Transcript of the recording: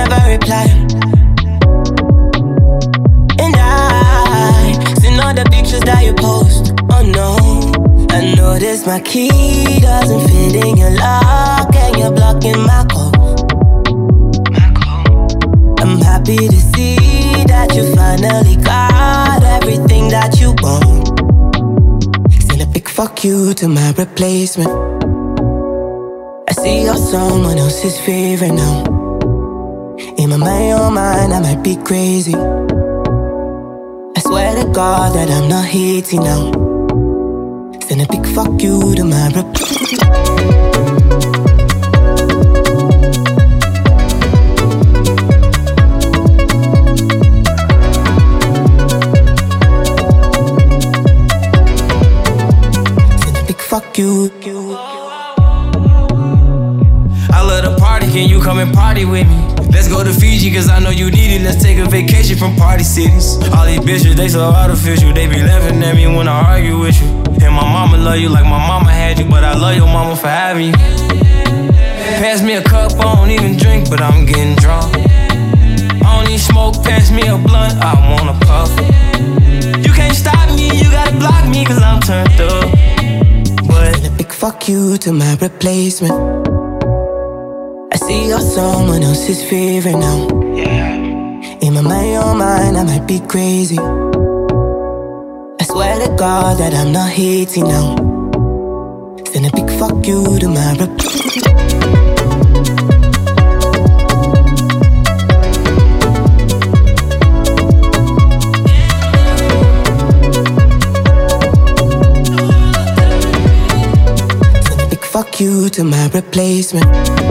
never reply. And I seen all the pictures that you post. Oh no, I noticed my key doesn't fit in your lock, and you're blocking my calls. I'm happy to see that you finally got everything that you want. Send a big fuck you to my replacement. I see you're someone else's favorite now. In my mind, I might be crazy. I swear to God that I'm not hating now. Send a big fuck you to my Send a big fuck you. I love the party, can you come and party with me? Let's go to Fiji, cause I know you need it. Let's take a vacation from party cities. All these bitches, they so artificial. They be laughing at me when I argue with you. And my mama love you like my mama had you, but I love your mama for having you. Pass me a cup, I don't even drink, but I'm getting drunk. I don't need smoke, pass me a blunt, I wanna puff. You can't stop me, you gotta block me, cause I'm turned up. But Send a big fuck you to my replacement. I see you're someone else's favorite now. In my mind, I might be crazy. I swear to God that I'm not hating now. Send a big fuck you to my Send a big fuck you to my replacement.